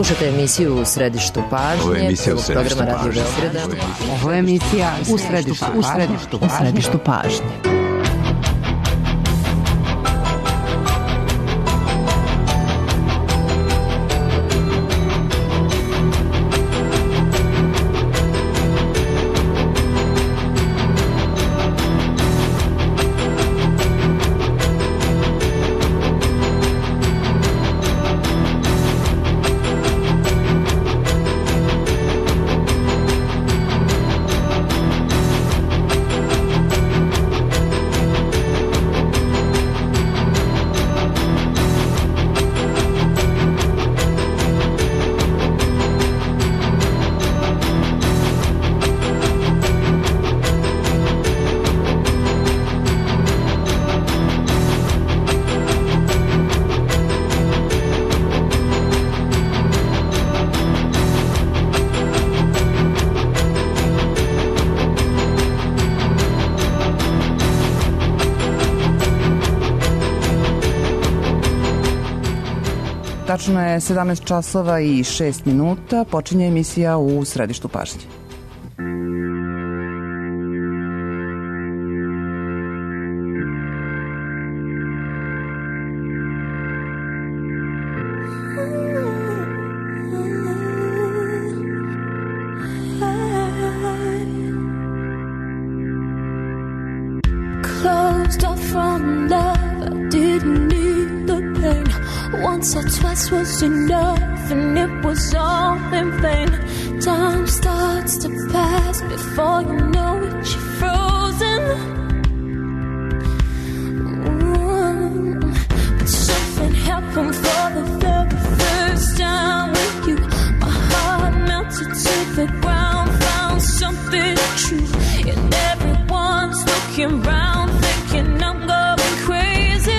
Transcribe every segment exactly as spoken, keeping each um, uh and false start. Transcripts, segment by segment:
Slušate emisiju U središtu pažnje. Ovo je emisija U središtu programa pažnje. Radio Beograda. Ovo je emisija U središtu, u središtu, u središtu pažnje. Tačno je sedamnaest časova i šest minuta, počinje emisija U središtu pažnje. Closed off from love, I didn't need the pain. Once or twice was enough, and it was all in vain. Time starts to pass before you know it, you're frozen. Ooh. But something happened for the very first time with you. My heart melted to the ground, found something true, and everyone's looking round, thinking I'm going crazy.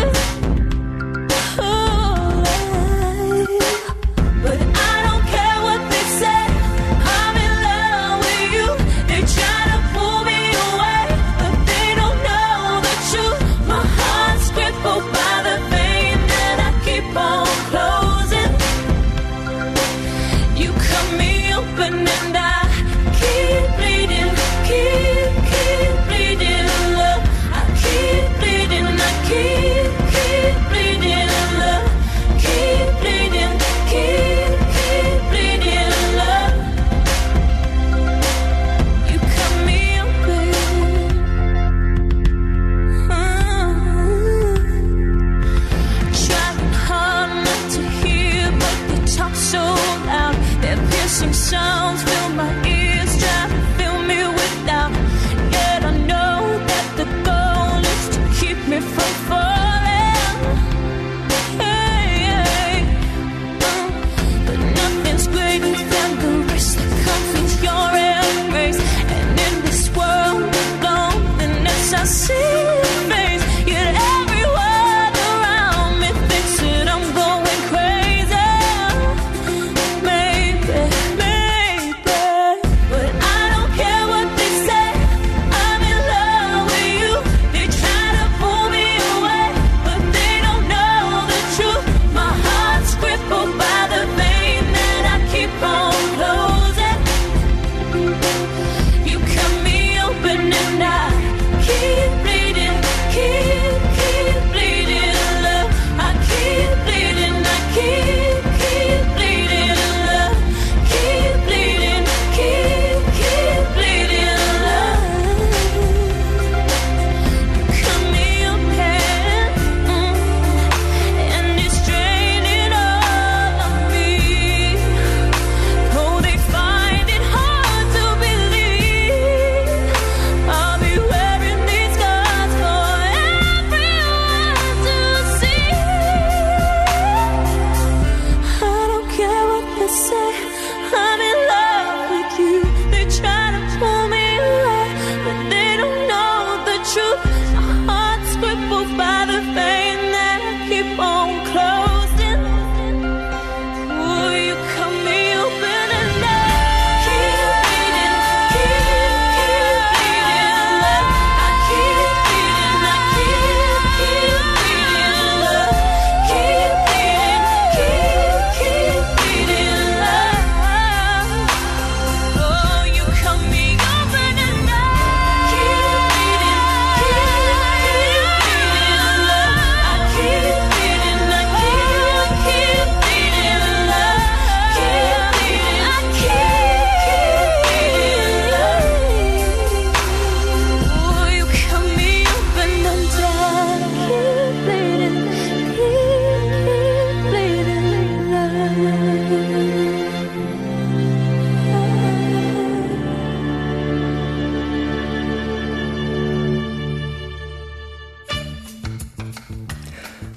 They try to pull me away, but they don't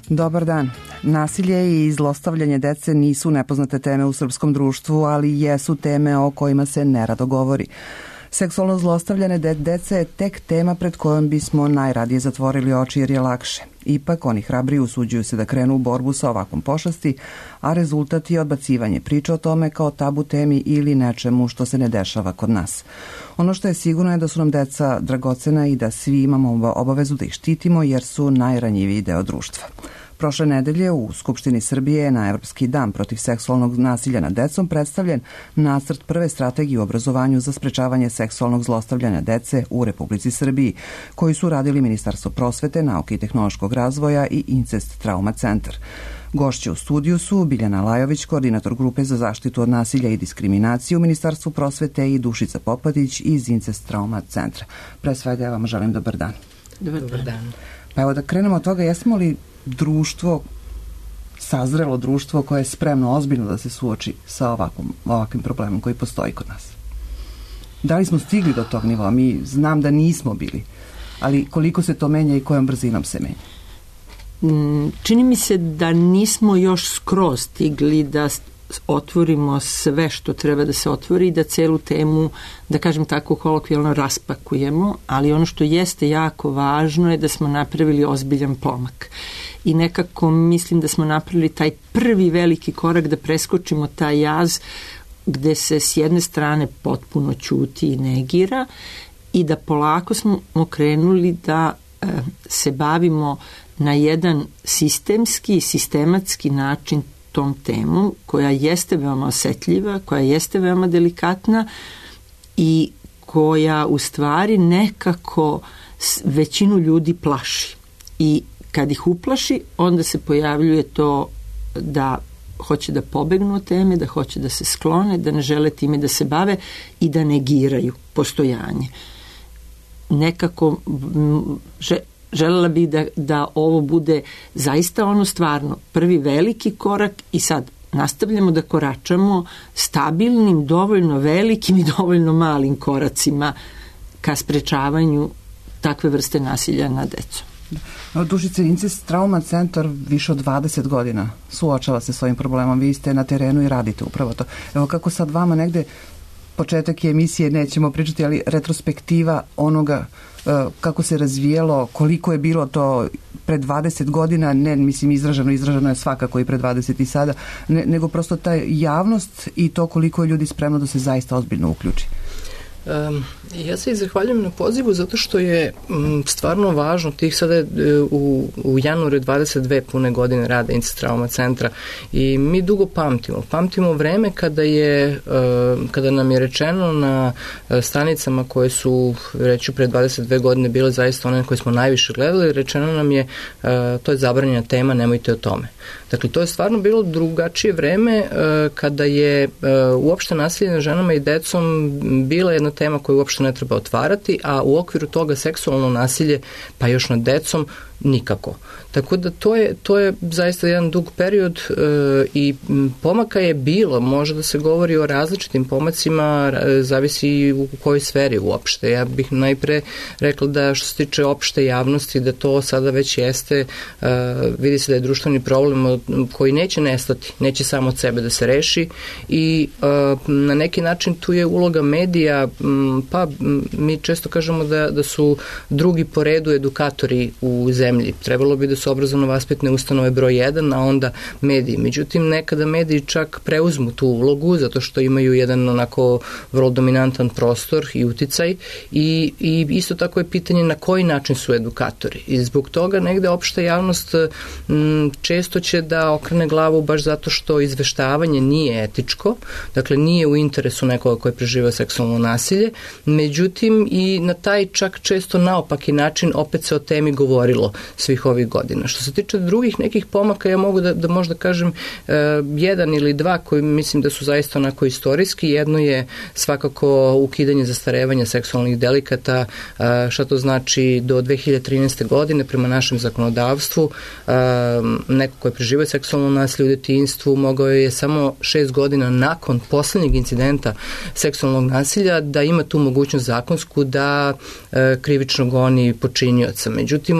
Dobar dan. Nasilje i zlostavljanje dece nisu nepoznate teme u srpskom društvu, ali jesu teme o kojima se nerado govori. Seksualno zlostavljane de- dece je tek tema pred kojom bismo najradije zatvorili oči jer je lakše. Ipak oni hrabri usuđuju se da krenu u borbu sa ovakvom pošasti, a rezultat je odbacivanje priče o tome kao tabu temi ili nečemu što se ne dešava kod nas. Ono što je sigurno je da su nam deca dragocena i da svi imamo obavezu da ih štitimo jer su najranjiviji deo društva. Prošle nedelje u Skupštini Srbije na Evropski dan protiv seksualnog nasilja nad decom predstavljen nacrt prve strategije u obrazovanju za sprečavanje seksualnog zlostavljanja dece u Republici Srbiji, koji su radili Ministarstvo prosvete, nauke i tehnološkog razvoja i Incest Trauma centar. Gošće u studiju su Biljana Lajović, koordinator grupe za zaštitu od nasilja i diskriminacije u Ministarstvu prosvete, i Dušica Popadić iz Incest Trauma centra. Pre svega ja vam želim dobar dan. Dobar, dobar dan. Pa evo da krenemo od toga, jesmo li društvo, sazrelo društvo koje je spremno ozbiljno da se suoči sa ovakvom, ovakvim problemom koji postoji kod nas? Da li smo stigli do tog nivoa? Mi znam da nismo bili, ali koliko se to menja i kojom brzinom se menja? Čini mi se da nismo još skroz stigli da otvorimo sve što treba da se otvori i da celu temu, da kažem tako kolokvijalno, raspakujemo, ali ono što jeste jako važno je da smo napravili ozbiljan pomak. I nekako mislim da smo napravili taj prvi veliki korak da preskočimo taj jaz gde se s jedne strane potpuno ćuti i negira i da polako smo krenuli da e, se bavimo na jedan sistemski i sistematski način tom temom koja jeste veoma osetljiva, koja jeste veoma delikatna i koja u stvari nekako većinu ljudi plaši. I kad ih uplaši, onda se pojavljuje to da hoće da pobegnu od teme, da hoće da se sklone, da ne žele time da se bave i da negiraju postojanje. Nekako že, želela bih da, da ovo bude zaista ono stvarno prvi veliki korak i sad nastavljamo da koračamo stabilnim, dovoljno velikim i dovoljno malim koracima ka sprečavanju takve vrste nasilja nad decom. Dušice, Incest Trauma centar više od dvadeset godina suočava se s ovim problemom. Vi ste na terenu i radite upravo to. Evo kako sad vama negde, početak je emisije, nećemo pričati, ali retrospektiva onoga kako se razvijelo, koliko je bilo to pre dvadeset godina, ne mislim izraženo, izraženo je svakako i pre dvadeset i sada, ne, nego prosto ta javnost i to koliko je ljudi spremno da se zaista ozbiljno uključi. Um, ja se i zahvaljujem na pozivu zato što je um, stvarno važno, tih sada u, u januaru dvadeset dve pune godine rada Incest Trauma centra i mi dugo pamtimo. Pamtimo vreme kada je uh, kada nam je rečeno na uh, stanicama koje su reći pre dvadeset dve godine bile zaista one koje smo najviše gledali, rečeno nam je uh, to je zabranjena tema, nemojte o tome. Dakle, to je stvarno bilo drugačije vreme uh, kada je uh, uopšte nasilje nad ženama i decom bila jedna tema koju uopšte ne treba otvarati, a u okviru toga seksualno nasilje, pa još nad decom, nikako. Tako da to je, to je zaista jedan dug period e, i pomaka je bilo, može da se govori o različitim pomacima, e, zavisi u kojoj sferi uopšte. Ja bih najpre rekla da što se tiče opšte javnosti, da to sada već jeste, e, vidi se da je društveni problem koji neće nestati, neće samo od sebe da se reši i e, na neki način tu je uloga medija, m, pa m, mi često kažemo da, da su drugi po redu edukatori u zemlji. Trebalo bi da su obrazovno-vaspitne ustanove broj jedan, a onda mediji. Međutim, nekada mediji čak preuzmu tu ulogu, zato što imaju jedan onako vrlo dominantan prostor i uticaj i, i isto tako je pitanje na koji način su edukatori. I zbog toga negde opšta javnost m, često će da okrene glavu baš zato što izveštavanje nije etičko, dakle nije u interesu nekoga koji preživa seksualno nasilje, međutim i na taj čak često naopaki način opet se o temi govorilo svih ovih godina. Što se tiče drugih nekih pomaka, ja mogu da, da možda kažem uh, jedan ili dva koji mislim da su zaista onako istorijski. Jedno je svakako ukidanje zastarevanja seksualnih delikata, uh, šta to znači do dve hiljade trinaeste. godine prema našem zakonodavstvu. Uh, neko ko je preživio seksualno nasilje u detinjstvu mogao je samo šest godina nakon poslednjeg incidenta seksualnog nasilja da ima tu mogućnost zakonsku da uh, krivično goni počinioca. Međutim, od dve hiljade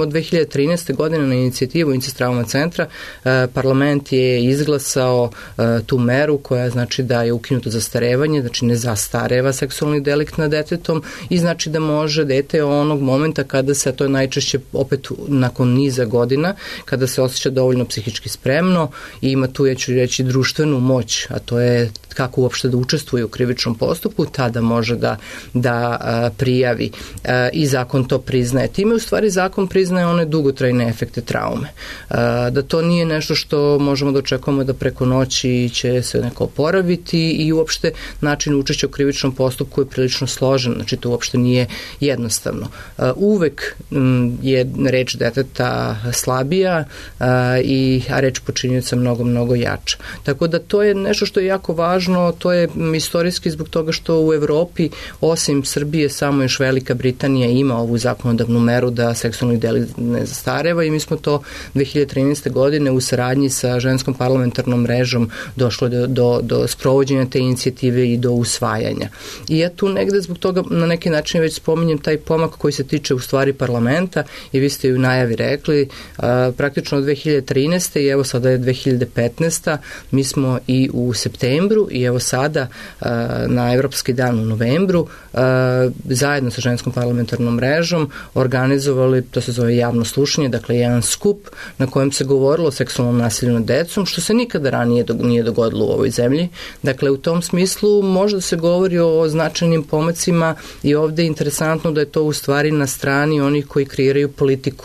hiljade trinaeste. godine na inicijativu Inces Trauma centra parlament je izglasao tu meru koja znači da je ukinuto zastarevanje, znači ne zastareva seksualni delikt nad detetom i znači da može dete onog momenta kada se, to je najčešće opet nakon niza godina, kada se osjeća dovoljno psihički spremno i ima tu, ja ću reći, društvenu moć, a to je kako uopšte da učestvuje u krivičnom postupku, tada može da, da a, prijavi a, i zakon to priznaje. Time u stvari zakon priznaje one dugotrajne efekte traume. A, da to nije nešto što možemo da očekujemo da preko noći će se neko oporaviti i uopšte način učešća u krivičnom postupku je prilično složen, znači to uopšte nije jednostavno. A, uvek m, je reč deteta slabija a, i a reč počinioca mnogo, mnogo jača. Tako da to je nešto što je jako važno, to je istorijski zbog toga što u Evropi, osim Srbije, samo još Velika Britanija ima ovu zakonodavnu meru da seksualni delikt ne zastareva i mi smo to dve hiljade trinaeste. godine u saradnji sa ženskom parlamentarnom mrežom došlo do, do, do sprovođenja te inicijative i do usvajanja. I ja tu negde zbog toga na neki način već spominjem taj pomak koji se tiče u stvari parlamenta i vi ste ju u najavi rekli, a, praktično od dve hiljade trinaeste. i evo sada je dve hiljade petnaesta. Mi smo i u septembru i evo sada a, na Evropski dan u novembru a, zajedno sa ženskom parlamentarnom mrežom organizovali, to se zove javno slušanje, dakle jedan skup na kojem se govorilo o seksualnom nasilju nad decom, što se nikada ranije do, nije dogodilo u ovoj zemlji. Dakle, u tom smislu možda se govori o značajnim pomacima i ovde je interesantno da je to u stvari na strani onih koji kreiraju politiku.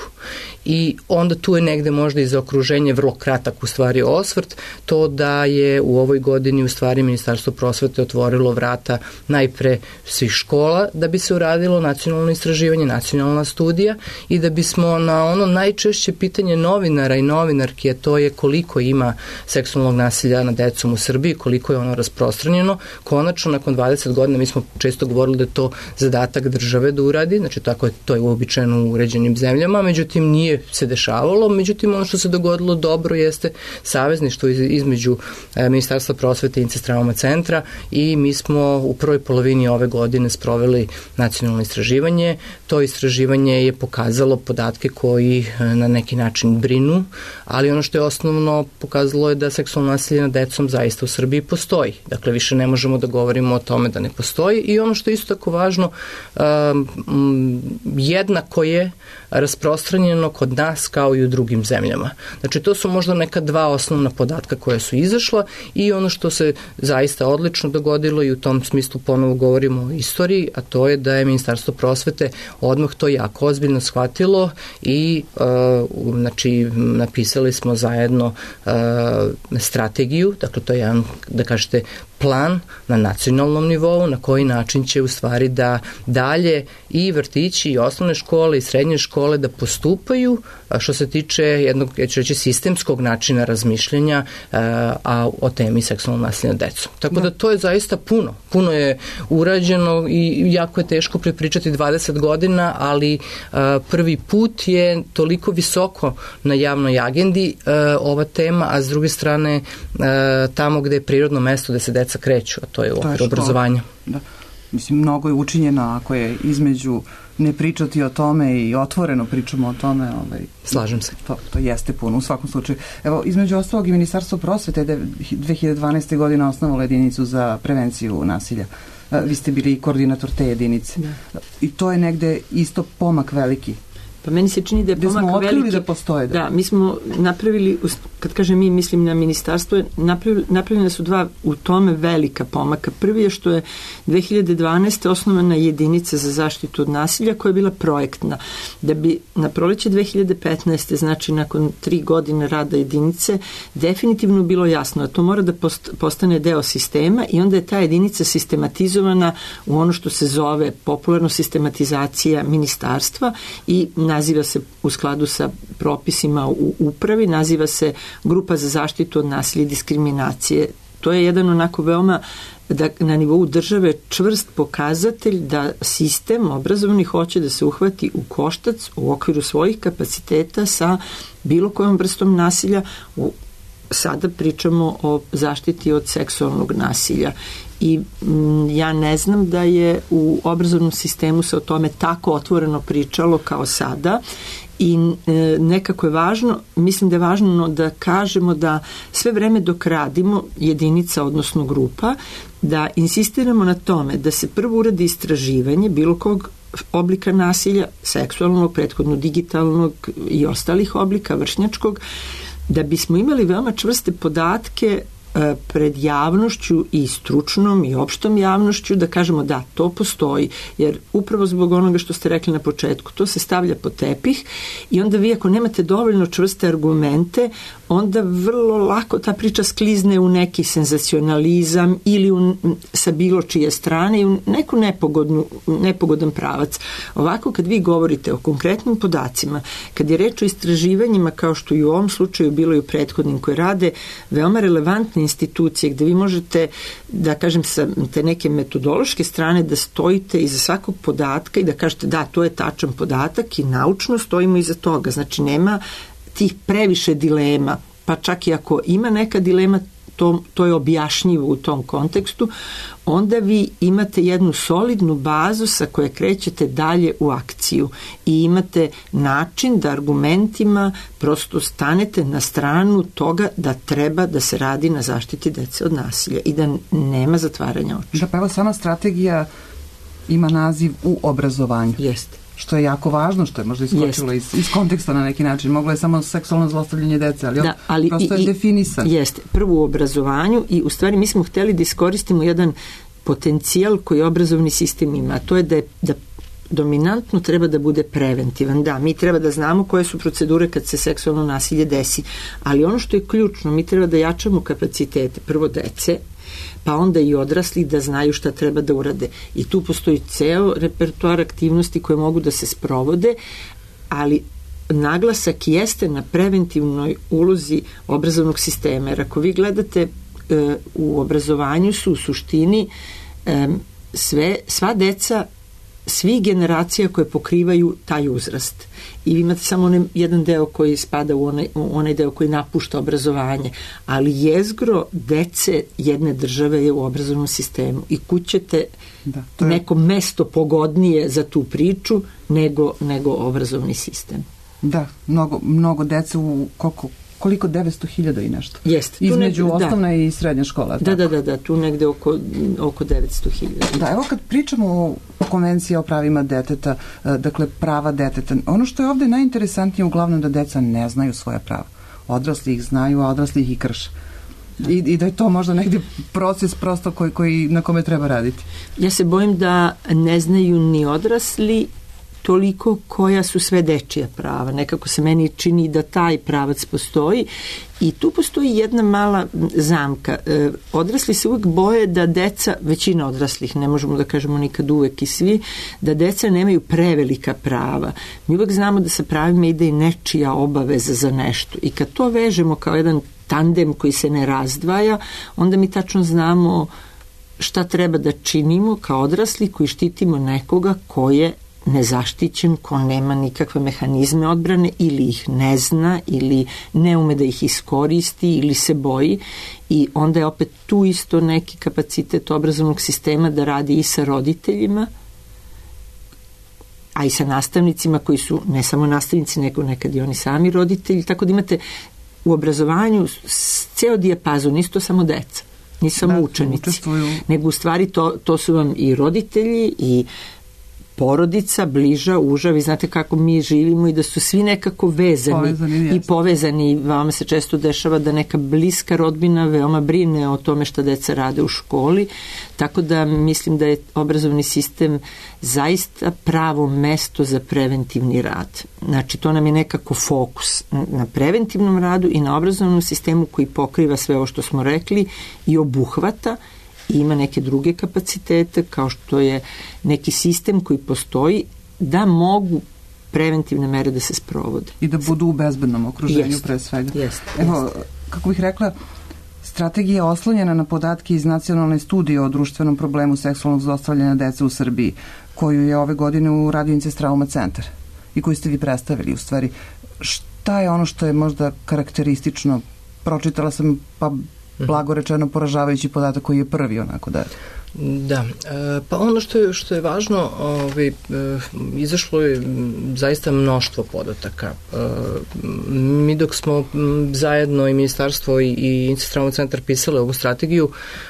I onda tu je negde možda i za okruženje vrlo kratak u stvari osvrt, to da je u ovoj godini u stvari Ministarstvo prosvete otvorilo vrata najpre svih škola da bi se uradilo nacionalno istraživanje, nacionalna studija i da bismo na ono najčešće pitanje novinara i novinarki, a to je koliko ima seksualnog nasilja nad decom u Srbiji, koliko je ono rasprostranjeno, konačno nakon dvadeset godina, mi smo često govorili da je to zadatak države da uradi, znači tako je to je uobičajeno u uređenim zemljama, međutim nije se dešavalo, međutim ono što se dogodilo dobro jeste savezništvo između Ministarstva prosvete i Inces Trauma centra i mi smo u prvoj polovini ove godine sproveli nacionalno istraživanje. To istraživanje je pokazalo podatke koji na neki način brinu, ali ono što je osnovno pokazalo je da seksualno nasilje nad decom zaista u Srbiji postoji. Dakle, više ne možemo da govorimo o tome da ne postoji i ono što je isto tako važno, um, jednako je rasprostranjeno kod nas kao i u drugim zemljama. Znači, to su možda neka dva osnovna podatka koja su izašla i ono što se zaista odlično dogodilo i u tom smislu ponovo govorimo o istoriji, a to je da je Ministarstvo prosvete odmah to jako ozbiljno shvatilo i uh, znači, napisali smo zajedno uh, strategiju, dakle to je jedan, da kažete, plan na nacionalnom nivou na koji način će u stvari da dalje i vrtići i osnovne škole i srednje škole da postupaju što se tiče jednog, ja ću reći, sistemskog načina razmišljanja a o temi seksualnog nasilja nad decom. Tako da. da to je zaista puno. Puno je urađeno i jako je teško prepričati dvadeset godina, ali a, prvi put je toliko visoko na javnoj agendi a, ova tema, a s druge strane a, tamo gde je prirodno mesto gde se deca kreću, a to je u okviru obrazovanja. Da. Mislim, mnogo je učinjeno ako je između ne pričati o tome i otvoreno pričamo o tome. Ovaj, Slažem se. To, to jeste puno u svakom slučaju. Evo, između ostalog i Ministarstvo prosvete dve hiljade dvanaeste. godine osnovalo jedinicu za prevenciju nasilja. Vi ste bili koordinator te jedinice. Da. I to je negde isto pomak veliki. Pa meni se čini da je pomak veliki. Da smo otkrili da postoje. Da. da, mi smo napravili, kad kažem mi, mislim na ministarstvo, napravili, napravljene su dva u tome velika pomaka. Prvi je što je dve hiljade dvanaeste. osnovana jedinica za zaštitu od nasilja koja je bila projektna. Da bi na proleće dve hiljade petnaeste. znači nakon tri godine rada jedinice, definitivno bilo jasno da to mora da postane deo sistema i onda je ta jedinica sistematizovana u ono što se zove popularno sistematizacija ministarstva i na naziva se u skladu sa propisima u upravi, naziva se Grupa za zaštitu od nasilja i diskriminacije. To je jedan onako veoma da na nivou države čvrst pokazatelj da sistem obrazovni hoće da se uhvati u koštac u okviru svojih kapaciteta sa bilo kojom vrstom nasilja. U, sada pričamo o zaštiti od seksualnog nasilja. I m, ja ne znam da je u obrazovnom sistemu se o tome tako otvoreno pričalo kao sada i e, nekako je važno, mislim da je važno da kažemo da sve vreme dok radimo jedinica, odnosno grupa, da insistiramo na tome da se prvo uradi istraživanje bilo kog oblika nasilja, seksualnog, prethodno digitalnog i ostalih oblika vršnjačkog, da bismo imali veoma čvrste podatke pred javnošću i stručnom i opštom javnošću da kažemo da, to postoji, jer upravo zbog onoga što ste rekli na početku, to se stavlja pod tepih i onda vi ako nemate dovoljno čvrste argumente, onda vrlo lako ta priča sklizne u neki senzacionalizam ili u, sa bilo čije strane i u neku nepogodnu, nepogodan pravac. Ovako kad vi govorite o konkretnim podacima, kad je reč o istraživanjima kao što i u ovom slučaju bilo i u prethodnim koje rade veoma relevantne institucije gde vi možete, da kažem sa te neke metodološke strane da stojite iza svakog podatka i da kažete da, to je tačan podatak i naučno stojimo iza toga. Znači nema tih previše dilema, pa čak i ako ima neka dilema, to, to je objašnjivo u tom kontekstu, onda vi imate jednu solidnu bazu sa koje krećete dalje u akciju i imate način da argumentima prosto stanete na stranu toga da treba da se radi na zaštiti dece od nasilja i da nema zatvaranja očiju. Da, pa evo sama strategija ima naziv u obrazovanju. Jeste. Što je jako važno, što je možda iskočilo iz, iz konteksta na neki način. Moglo je samo seksualno zlostavljanje dece, ali, da, ali prosto i, je definisan. Jeste, prvo u obrazovanju i u stvari mi smo hteli da iskoristimo jedan potencijal koji obrazovni sistem ima, a to je da, je, da dominantno treba da bude preventivan. Da, mi treba da znamo koje su procedure kad se seksualno nasilje desi, ali ono što je ključno, mi treba da jačamo kapacitete, prvo dece, pa onda i odrasli da znaju šta treba da urade. I tu postoji ceo repertoar aktivnosti koje mogu da se sprovode, ali naglasak jeste na preventivnoj ulozi obrazovnog sistema. Jer ako vi gledate e, u obrazovanju su u suštini e, sve, sva deca svih generacija koje pokrivaju taj uzrast. I vi imate samo onaj jedan deo koji spada u onaj, u onaj deo koji napušta obrazovanje. Ali jezgro dece jedne države je u obrazovnom sistemu i kućete da, je... neko mesto pogodnije za tu priču nego, nego obrazovni sistem. Da, mnogo, mnogo dece u koliko koliko devetsto hiljada i nešto. Jeste. Između negde, osnovna da. I srednja škola. Da, da, da, da, tu negde oko, oko devetsto hiljada. Da, evo kad pričamo o, o konvenciji o pravima deteta, dakle prava deteta, ono što je ovde najinteresantnije uglavnom da deca ne znaju svoja prava. Odrasli ih znaju, a odrasli ih i krše. I, i da je to možda negdje proces prosto koji, koji, na kome treba raditi. Ja se bojim da ne znaju ni odrasli toliko koja su sve dečija prava. Nekako se meni čini da taj pravac postoji i tu postoji jedna mala zamka. E, odrasli se uvek boje da deca, većina odraslih, ne možemo da kažemo nikad uvek i svi, da deca nemaju prevelika prava. Mi uvek znamo da sa pravima ide i nečija obaveza za nešto i kad to vežemo kao jedan tandem koji se ne razdvaja, onda mi tačno znamo šta treba da činimo kao odrasli koji štitimo nekoga ko je nezaštićen, ko nema nikakve mehanizme odbrane ili ih ne zna ili ne ume da ih iskoristi ili se boji i onda je opet tu isto neki kapacitet obrazovnog sistema da radi i sa roditeljima, a i sa nastavnicima koji su ne samo nastavnici, nego nekad i oni sami roditelji, tako da imate u obrazovanju ceo dijapazon, nisu to samo deca, nisu samo da, učenici, učestvuju. Nego u stvari to, to su vam i roditelji i porodica, bliža, uža, vi znate kako mi živimo i da su svi nekako vezani povezani, i povezani. Vama se često dešava da neka bliska rodbina veoma brine o tome šta deca rade u školi, tako da mislim da je obrazovni sistem zaista pravo mesto za preventivni rad. Znači, to nam je nekako fokus na preventivnom radu i na obrazovnom sistemu koji pokriva sve ovo što smo rekli i obuhvata i ima neke druge kapacitete kao što je neki sistem koji postoji da mogu preventivne mere da se sprovode. I da budu u bezbednom okruženju jest, pre svega. Jest, Evo, jest. kako bih rekla, strategija je oslonjena na podatke iz nacionalne studije o društvenom problemu seksualnog zlostavljanja dece u Srbiji, koju je ove godine uradio Incestrauma centar i koju ste vi predstavili u stvari. Šta je ono što je možda karakteristično? Pročitala sam pa blago rečeno poražavajući podatak koji je prvi onako da Da, pa ono što je, što je važno, ovaj, izašlo je zaista mnoštvo podataka. Mi dok smo zajedno i ministarstvo i, i Institut centar pisale ovu strategiju,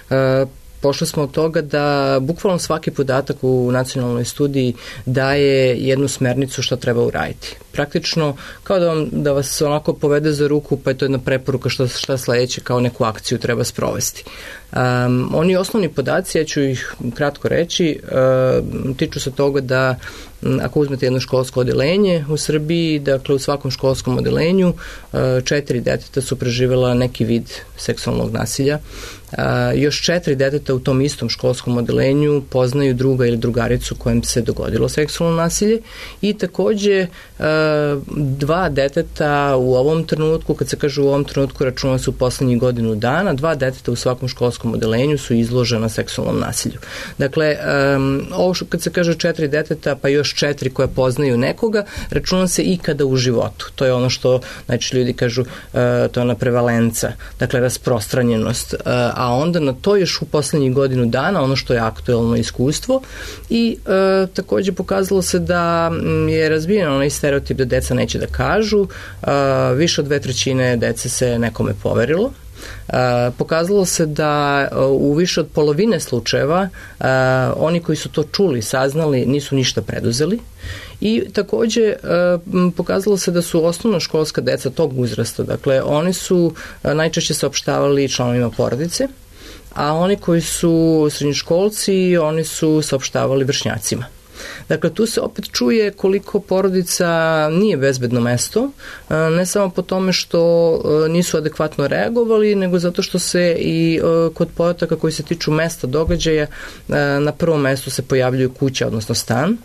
pošli smo od toga da bukvalno svaki podatak u nacionalnoj studiji daje jednu smernicu šta treba uraditi. Praktično, kao da, vam, da vas onako povede za ruku, pa je to jedna preporuka šta, šta sledeće kao neku akciju treba sprovesti. Um, oni osnovni podaci, ja ću ih kratko reći, uh, tiču se toga da ako uzmete jedno školsko odelenje u Srbiji, dakle u svakom školskom odelenju uh, četiri deteta su preživela neki vid seksualnog nasilja. Uh, još četiri deteta u tom istom školskom odelenju poznaju druga ili drugaricu kojem se dogodilo seksualno nasilje i takođe uh, dva deteta u ovom trenutku, kad se kaže u ovom trenutku, računa se u poslednjih godinu dana, dva deteta u svakom školskom odelenju su izložena seksualnom nasilju. Dakle, um, ovo što kad se kaže četiri deteta, pa još četiri koje poznaju nekoga, računa se ikada u životu. To je ono što, znači, ljudi kažu, uh, to je ona prevalenca, dakle, rasprostranjenost. Uh, a onda na to još u poslednjih godinu dana, ono što je aktuelno iskustvo i uh, takođe pokazalo se da je razbijen onaj stereotip da deca neće da kažu, uh, više od dve trećine dece se nekome poverilo. Uh, pokazalo se da uh, u više od polovine slučajeva uh, oni koji su to čuli, saznali, nisu ništa preduzeli i takođe uh, pokazalo se da su osnovnoškolska deca tog uzrasta, dakle oni su uh, najčešće saopštavali članovima porodice, a oni koji su srednjoškolci, oni su saopštavali vršnjacima. Dakle, tu se opet čuje koliko porodica nije bezbedno mesto, ne samo po tome što nisu adekvatno reagovali, nego zato što se i kod podataka koji se tiču mesta događaja na prvom mestu se pojavljuju kuća, odnosno stan,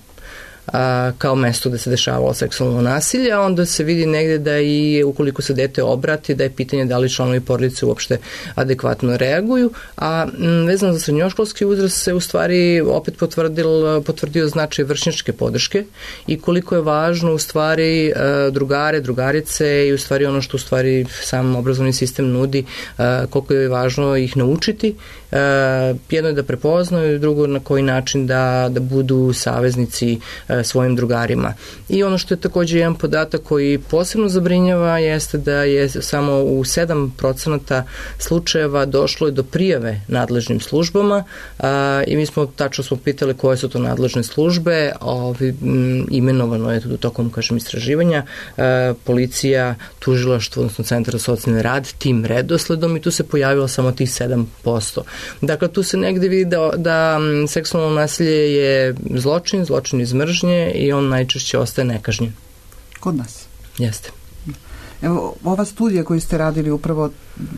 a, kao mesto gde se dešavalo seksualno nasilje, a onda se vidi negde da i ukoliko se dete obrati, da je pitanje da li članovi porodice uopšte adekvatno reaguju, a m, vezano za srednjoškolski uzrast se u stvari opet potvrdil, potvrdio značaj vršnjačke podrške i koliko je važno u stvari drugare, drugarice i u stvari ono što u stvari sam obrazovni sistem nudi, koliko je važno ih naučiti. Jedno je da prepoznaju, drugo na koji način da, da budu saveznici svojim drugarima. I ono što je takođe jedan podatak koji posebno zabrinjava jeste da je samo u sedam procenata slučajeva došlo je do prijave nadležnim službama a, i mi smo tačno smo pitali koje su to nadležne službe, ovi, m, imenovano je tokom, kažem, istraživanja a, policija, tužilaštvo, odnosno Centar za socijalni rad, tim redosledom i tu se pojavilo samo tih sedam posto. Dakle, tu se negde vidi da, da seksualno nasilje je zločin, zločin iz mržnje i on najčešće ostaje nekažnjen. Kod nas? Jeste. Evo, ova studija koju ste radili upravo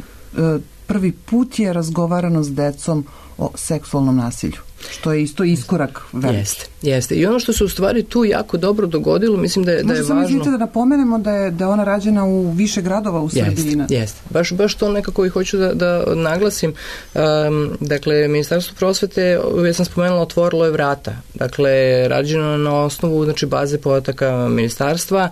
prvi put je razgovarano s decom o seksualnom nasilju, što je isto iskorak veliki. Jeste, jeste. I ono što se u stvari tu jako dobro dogodilo, mislim da je, da je važno... Možda sam da napomenemo da je, da je ona rađena u više gradova u Srbiji. Jeste, jeste. Baš, baš to nekako i hoću da, da naglasim. Um, dakle, Ministarstvo prosvete, ja sam spomenula, otvorilo je vrata. Dakle, rađeno na osnovu, znači, baze podataka ministarstva.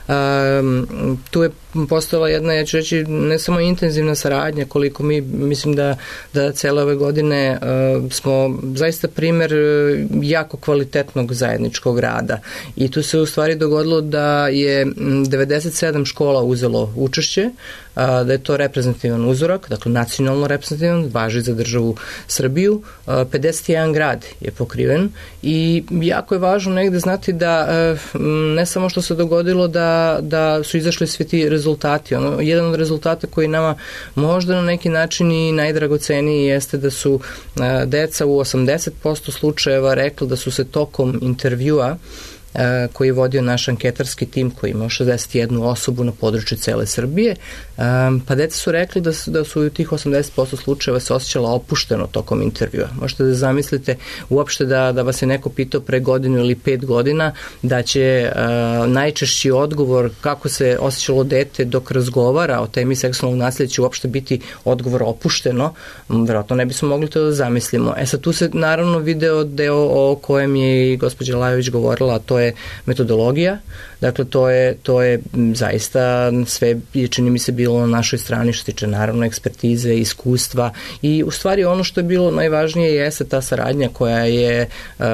Um, tu je postojala jedna, ja ću reći, ne samo intenzivna saradnja, koliko mi, mislim da, da cele ove godine uh, smo zaista primer jako kvalitetnog zajedničkog rada. I tu se u stvari dogodilo da je devedeset sedam škola uzelo učešće, da je to reprezentativan uzorak, dakle nacionalno reprezentativan, važi za državu Srbiju, pedeset jedan grad je pokriven i jako je važno negde znati da ne samo što se dogodilo da, da su izašli svi ti rezultati. Ono, jedan od rezultata koji nama možda na neki način i najdragoceniji jeste da su deca u osamdeset posto slučajeva rekli da su se tokom intervjua koji je vodio naš anketarski tim koji imao šezdeset jednu osobu na području cele Srbije, pa deca su rekli da su, da su u tih osamdeset posto slučajeva se osjećala opušteno tokom intervjua. Možete da zamislite uopšte da, da vas je neko pitao pre godinu ili pet godina da će uh, najčešći odgovor kako se osjećalo dete dok razgovara o temi seksualnog nasilja će uopšte biti odgovor opušteno, verovatno ne bismo mogli to da zamislimo. E sad tu se naravno video deo o kojem je i gospođa Lajović govorila, a to je metodologija, dakle to je, to je zaista sve je čini mi se bilo bilo na našoj strani što se tiče naravno ekspertize, iskustva i u stvari ono što je bilo najvažnije jeste ta saradnja koja je, uh,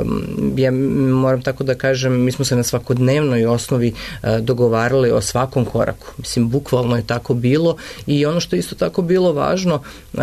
ja moram tako da kažem, mi smo se na svakodnevnoj osnovi uh, dogovarali o svakom koraku. Mislim, bukvalno je tako bilo i ono što je isto tako bilo važno, uh,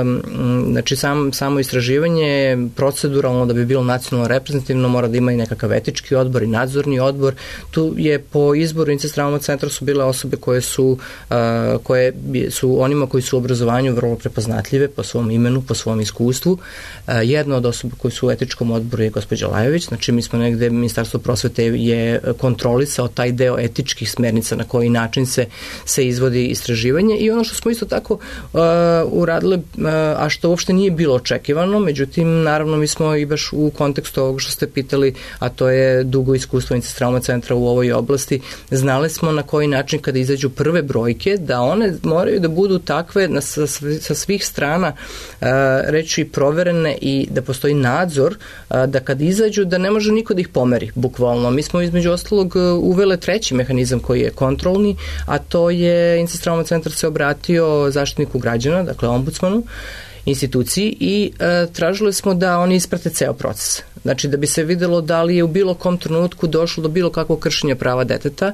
znači sam, samo istraživanje proceduralno da bi bilo nacionalno reprezentativno mora da ima i nekakav etički odbor i nadzorni odbor. Tu je po izboru Incest Trauma centra su bile osobe koje su, uh, koje su onima koji su u obrazovanju vrlo prepoznatljive po svom imenu, po svom iskustvu. Uh, jedna od osoba koji su u etičkom odboru je gospođa Lajović, znači mi smo negde, Ministarstvo prosvete je kontrolisao taj deo etičkih smernica na koji način se, se izvodi istraživanje i ono što smo isto tako uh, uradili, uh, a što uopšte nije bilo očekivano, međutim, naravno mi smo i baš u kontekstu ovog što ste pitali, a to je dugo iskustvo Incest Trauma centra u ovoj oblasti, znali smo na koji način kada izađu prve brojke, da one moraju da budu takve na, sa, sa svih strana uh, reći proverene i da postoji nadzor, uh, da kad izađu da ne može niko da ih pomeri, bukvalno. Mi smo između ostalog uvele treći mehanizam koji je kontrolni, a to je Incest Trauma centar se obratio zaštitniku građana, dakle ombudsmanu, instituciji i e, tražili smo da oni isprate ceo proces. Znači da bi se videlo da li je u bilo kom trenutku došlo do bilo kakvog kršenja prava deteta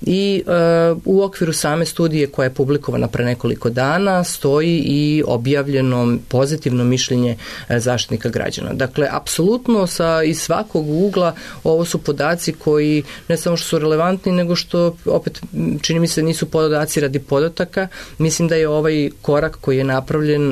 i e, u okviru same studije koja je publikovana pre nekoliko dana stoji i objavljeno pozitivno mišljenje e, zaštitnika građana. Dakle, apsolutno sa iz svakog ugla ovo su podaci koji ne samo što su relevantni, nego što opet čini mi se nisu podaci radi podataka. Mislim da je ovaj korak koji je napravljen,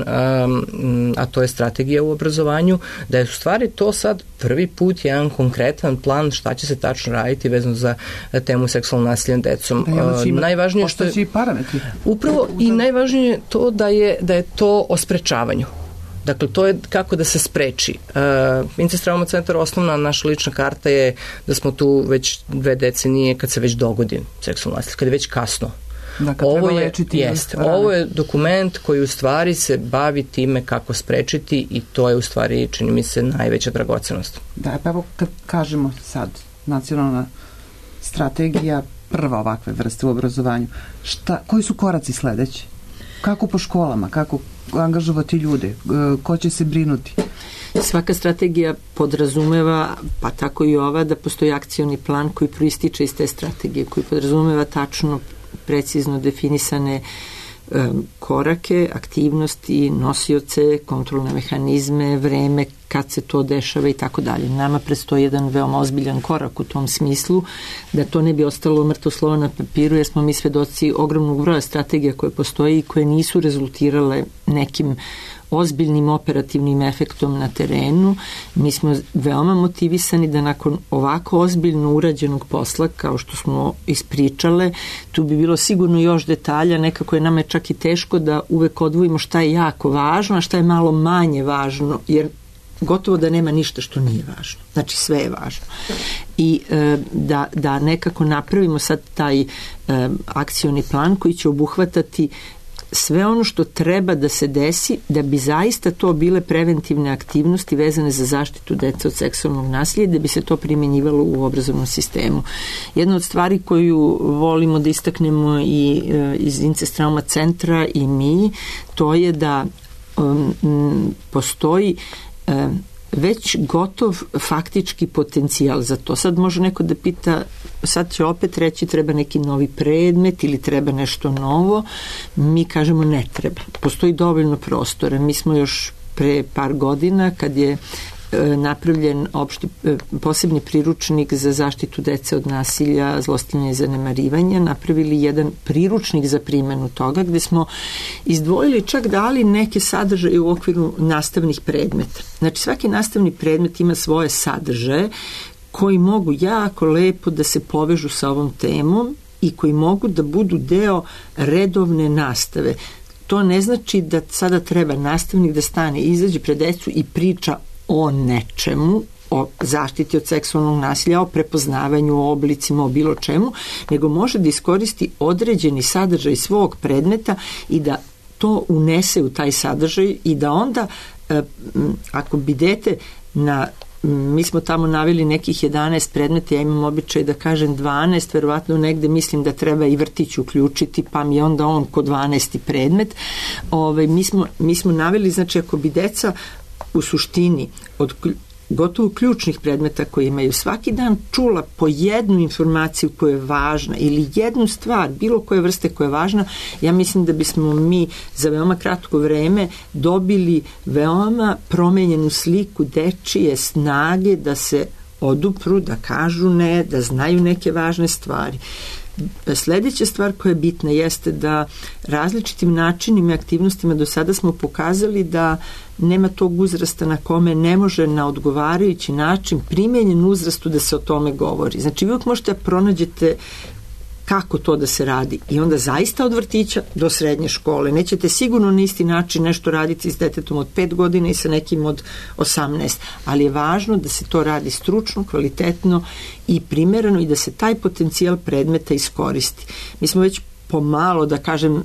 um, a to je strategija u obrazovanju, da je u stvari to sad prvi put jedan konkretan plan šta će se tačno raditi vezano za temu seksualnog nasilja nad decom. Da, ima, najvažnije što je i parametri. Upravo i najvažnije je to da je da je to o sprečavanju. Dakle, to je kako da se spreči. Uh, Incest Trauma centar, osnovna naša lična karta je da smo tu već dve decenije kad se već dogodi seksualno nasilje, kad je već kasno. Da, ovo je, jest, ovo je dokument koji u stvari se bavi time kako sprečiti i to je u stvari, čini mi se, najveća dragocenost. Da, pa evo kad kažemo sad nacionalna strategija, prva ovakve vrste u obrazovanju, šta, koji su koraci sledeći? Kako po školama, kako angažovati ljude, ko će se brinuti? Svaka strategija podrazumeva, pa tako i ova, da postoji akcioni plan koji proističe iz te strategije, koji podrazumeva tačno, precizno definisane um, korake, aktivnosti, nosioce, kontrolne mehanizme, vreme, kad se to dešava i tako dalje. Nama predstoji jedan veoma ozbiljan korak u tom smislu, da to ne bi ostalo mrtvo slovo na papiru, jer smo mi svedoci ogromnog broja strategija koje postoji i koje nisu rezultirale nekim ozbiljnim operativnim efektom na terenu. Mi smo veoma motivisani da nakon ovako ozbiljno urađenog posla, kao što smo ispričale, tu bi bilo sigurno još detalja, nekako je nama čak i teško da uvek odvojimo šta je jako važno, a šta je malo manje važno, jer gotovo da nema ništa što nije važno. Znači sve je važno. I e, da, da nekako napravimo sad taj e, akcioni plan koji će obuhvatati sve ono što treba da se desi da bi zaista to bile preventivne aktivnosti vezane za zaštitu dece od seksualnog nasilja, da bi se to primjenjivalo u obrazovnom sistemu. Jedna od stvari koju volimo da istaknemo i e, iz Incest Trauma centra i mi, to je da um, postoji um, već gotov faktički potencijal za to. Sad može neko da pita, sad će opet reći treba neki novi predmet ili treba nešto novo. Mi kažemo ne treba. Postoji dovoljno prostora. Mi smo još pre par godina kad je napravljen opšti, posebni priručnik za zaštitu dece od nasilja, zlostavljanja i zanemarivanja, napravili jedan priručnik za primjenu toga gde smo izdvojili, čak dali neke sadržaje u okviru nastavnih predmeta. Znači svaki nastavni predmet ima svoje sadržaje koji mogu jako lepo da se povežu sa ovom temom i koji mogu da budu deo redovne nastave. To ne znači da sada treba nastavnik da stane, izađe pred decu i priča o nečemu, o zaštiti od seksualnog nasilja, o prepoznavanju, o oblicima, o bilo čemu, nego može da iskoristi određeni sadržaj svog predmeta i da to unese u taj sadržaj i da onda, ako bi dete na mi smo tamo naveli nekih jedanaest predmeta, ja imam običaj da kažem dvanaest, verovatno negde mislim da treba i vrtić uključiti, pa mi je onda on ko dvanaesti predmet. Ove, mi, smo, mi smo naveli, znači ako bi deca u suštini od gotovo ključnih predmeta koje imaju svaki dan čula po jednu informaciju koja je važna ili jednu stvar, bilo koje vrste koja je važna, ja mislim da bismo mi za veoma kratko vreme dobili veoma promenjenu sliku dečije snage da se odupru, da kažu ne, da znaju neke važne stvari. Sledeća stvar koja je bitna jeste da različitim načinima i aktivnostima do sada smo pokazali da nema tog uzrasta na kome ne može na odgovarajući način primenjen uzrastu da se o tome govori. Znači, vi uvijek možete da pronađete kako to da se radi i onda zaista od vrtića do srednje škole. Nećete sigurno na isti način nešto raditi s detetom od pet godina i sa nekim od osamnaest, ali je važno da se to radi stručno, kvalitetno i primereno i da se taj potencijal predmeta iskoristi. Mi smo već pomalo, da kažem,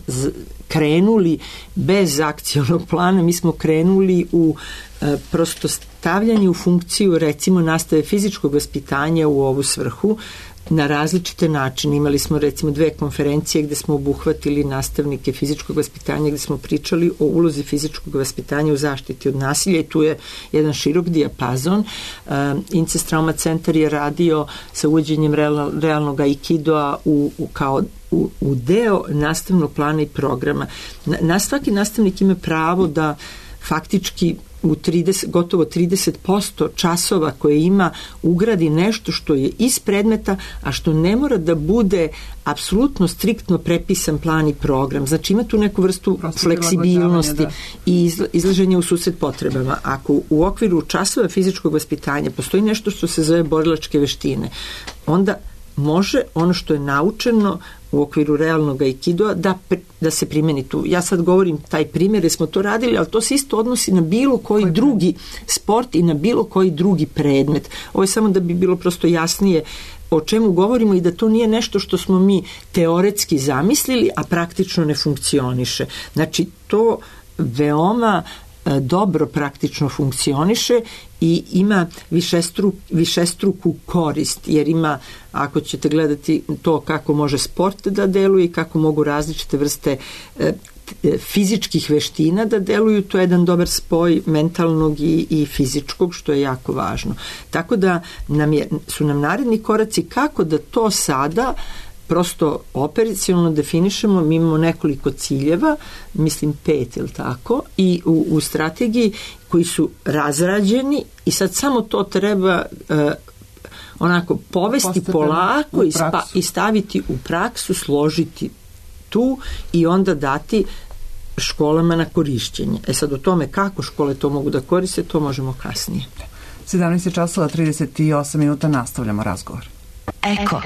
krenuli bez akcionog plana, mi smo krenuli u e, prosto stavljanje u funkciju, recimo, nastave fizičkog vaspitanja u ovu svrhu na različite načine. Imali smo recimo dve konferencije gde smo obuhvatili nastavnike fizičkog vaspitanja, gde smo pričali o ulozi fizičkog vaspitanja u zaštiti od nasilja i tu je jedan širok dijapazon. Uh, Incest Trauma centar je radio sa uvođenjem real, realnog aikidoa u, u kao u, u deo nastavnog plana i programa. Na, na svaki nastavnik ima pravo da faktički u trideset, gotovo trideset posto časova koje ima ugradi nešto što je iz predmeta, a što ne mora da bude apsolutno striktno prepisan plan i program. Znači ima tu neku vrstu Prosto fleksibilnosti da. i izlaženja u susret potrebama. Ako u okviru časova fizičkog vaspitanja postoji nešto što se zove borilačke veštine, onda može ono što je naučeno u okviru realnog aikidoa da, da se primeni tu. Ja sad govorim taj primjer jer smo to radili, ali to se isto odnosi na bilo koji Koji drugi sport i na bilo koji drugi predmet. Ovo je samo da bi bilo prosto jasnije o čemu govorimo i da to nije nešto što smo mi teoretski zamislili, a praktično ne funkcioniše. Znači, to veoma dobro praktično funkcioniše i ima višestruk, višestruku korist, jer ima, ako ćete gledati to kako može sport da deluje i kako mogu različite vrste e, fizičkih veština da deluju, to je jedan dobar spoj mentalnog i, i fizičkog, što je jako važno. Tako da nam je, su nam naredni koraci kako da to sada prosto operacionalno definišemo. Mi imamo nekoliko ciljeva, mislim pet, ili tako, i u, u strategiji koji su razrađeni i sad samo to treba uh, onako povesti Postepeno polako i, spa, i staviti u praksu, složiti tu i onda dati školama na korišćenje. E sad o tome kako škole to mogu da koriste, to možemo kasnije. sedamnaest časova trideset osam minuta, nastavljamo razgovor. Eko.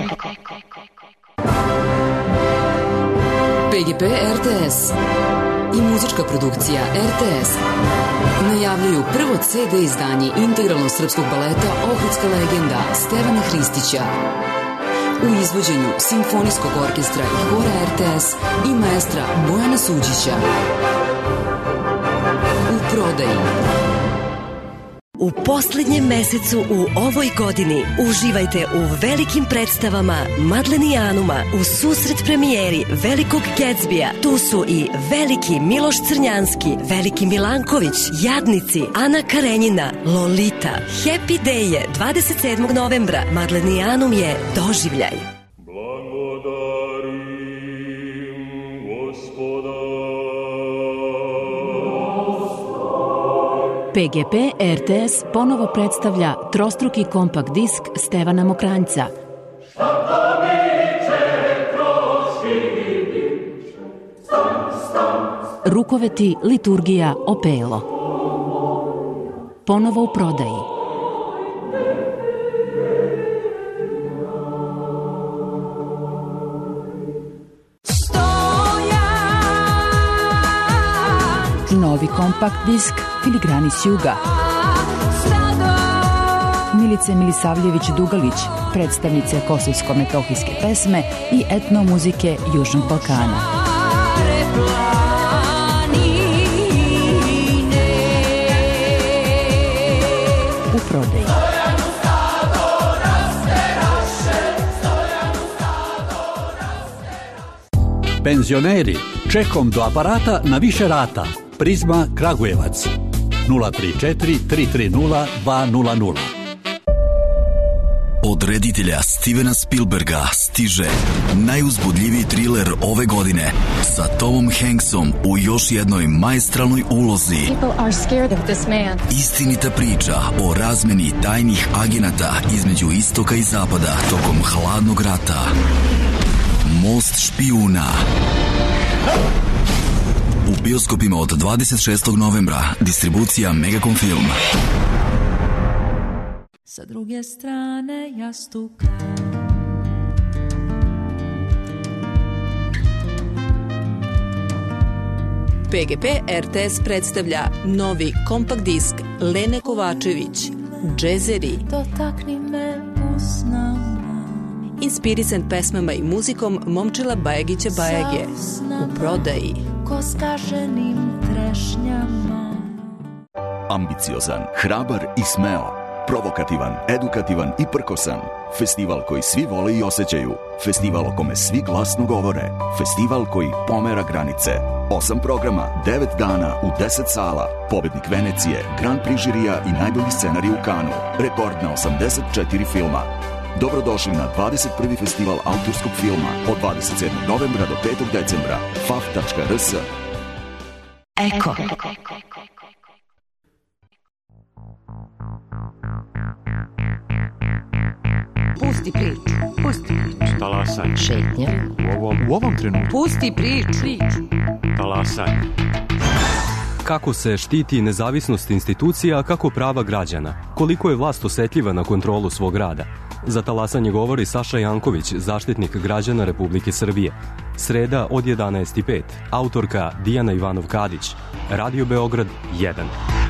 P G P R T S i muzička produkcija R T S najavljuju prvo C D izdanje integralnog srpskog baleta Ohridska legenda Stevana Hristića u izvođenju Simfonijskog orkestra i hora R T S i maestra Bojana Suđića. U prodaji. U poslednjem mesecu u ovoj godini uživajte u velikim predstavama Madleni i Anuma u susret premijeri Velikog Gatsbija. Tu su i Veliki Miloš Crnjanski, Veliki Milanković, Jadnici, Ana Karenjina, Lolita. Happy Day je dvadeset sedmog novembra. Madleni i Anum je doživljaj. P G P R T S ponovo predstavlja trostruki kompakt disk Stevana Mokranjca. Rukoveti, liturgija, opelo. Ponovo u prodaji. Novi kompakt disk Filigrani s juga. Milice Milisavljević-Dugalić, predstavnice kosovsko-metohijske pesme i etnomuzike Južnog Balkana. U prodaji. Penzioneri, čekom do aparata na više rata. Prizma Kragujevac. nula tri četiri tri tri nula dva nula nula. Od reditelja Stevena Spielberga stiže najuzbudljiviji triler ove godine sa Tomom Hanksom u još jednoj maestralnoj ulozi. Istinita priča o razmeni tajnih agenata između istoka i zapada tokom hladnog rata. Most špijuna. U bioskopima od dvadeset šestog novembra. Distribucija Megacom Film. Sa druge strane jastuka P G P R T S predstavlja novi kompakt disk Lene Kovačević Džezeri. Dotakni me usnama. Inspirisan pesmama i muzikom Momčila Bajagića Bajage. U prodaji. Ko skaženim trešnjama. Ambiciozan, hrabar i smeo. Provokativan, edukativan i prkosan. Festival koji svi vole i osjećaju. Festival o kome svi glasno govore. Festival koji pomera granice. Osam programa, devet dana u deset sala. Pobednik Venecije, Grand Prix žirija i najbolji scenarij u Kanu. Rekord na osamdeset četiri filma. Dobrodošli na dvadeset prvi festival autorskog filma od dvadeset sedmog novembra do petog decembra. f a f tačka r s. Eko. Pusti priču, pusti priču. Talasaj. Šetnja. U ovom, u ovom trenutku. Pusti priču. priču. Talasaj. Kako se štiti nezavisnost institucija, a kako prava građana? Koliko je vlast osetljiva na kontrolu svog rada? Za talasanje govori Saša Janković, zaštitnik građana Republike Srbije. Sreda od jedanaest i pet. Autorka Dijana Ivanov-Kadić. Radio Beograd jedan.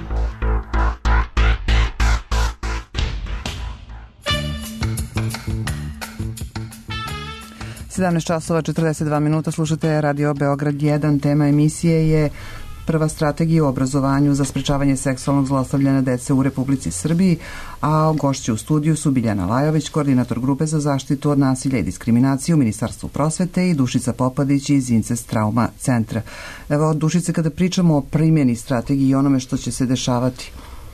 sedamnaest časova četrdeset dva minuta, slušate Radio Beograd jedan. Tema emisije je prva strategija u obrazovanju za sprečavanje seksualnog zlostavljanja dece u Republici Srbiji, a gošći u studiju su Biljana Lajović, koordinator grupe za zaštitu od nasilja i diskriminacije u Ministarstvu prosvete, i Dušica Popadić iz Incest Trauma centra. Evo, Dušice, kada pričamo o primjeni strategiji i onome što će se dešavati